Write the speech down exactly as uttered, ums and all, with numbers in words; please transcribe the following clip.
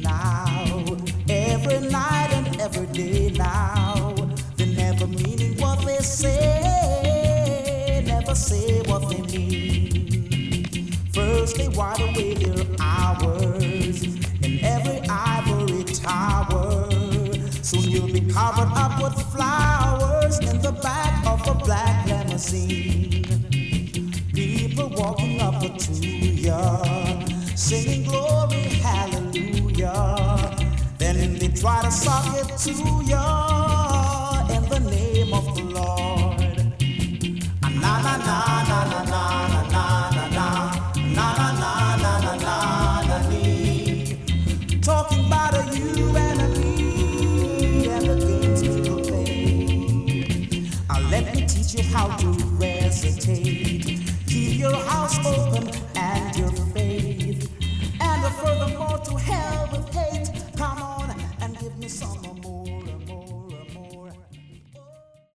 now, every night and every day now. They never meaning what they say, never say what they mean. First they wide away their hours in every ivory tower. Soon you'll be covered up with flowers in the back of a black limousine. People walking up to ya, singing glory, hallelujah. Then they try to suck it to ya in the name of the Lord. Na na na na na na na na na na na na na na na na nee. Talking about a you and a me and the games people play. Now let me teach you how to recitate. Keep your house open and your